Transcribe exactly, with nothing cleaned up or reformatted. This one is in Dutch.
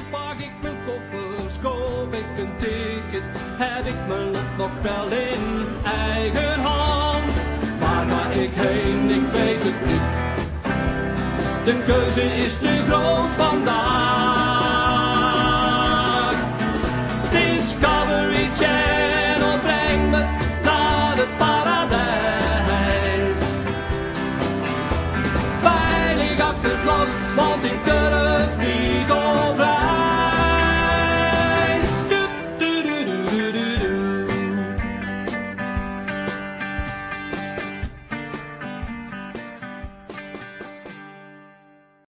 pak ik mijn koffers, koop ik een ticket, heb ik mijn lot nog wel in eigen hand. Waar ga ik heen, ik weet het niet, de keuze is te groot vandaag.